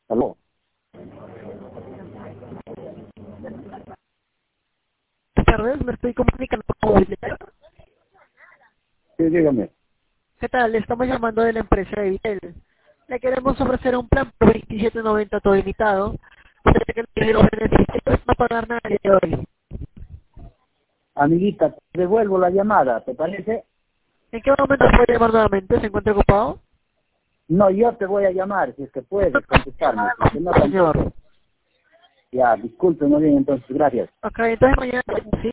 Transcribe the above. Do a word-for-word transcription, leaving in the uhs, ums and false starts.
Aló. Buenas tardes, me estoy comunicando con Movilidad. Sí, dígame. ¿Qué tal? Le estamos llamando de la empresa de Vitel. Le queremos ofrecer un plan por veintisiete noventa todo limitado. Usted que tiene los beneficios no pagar nada el día de hoy. Amiguita, te devuelvo la llamada, ¿te parece? ¿En qué momento puede llamar nuevamente? ¿Se encuentra ocupado? No, yo te voy a llamar, si es que puedes contestarme. Si es que no, tampoco. Señor. Ya, disculpe, no bien, entonces, gracias. Ok, entonces mañana, ¿sí?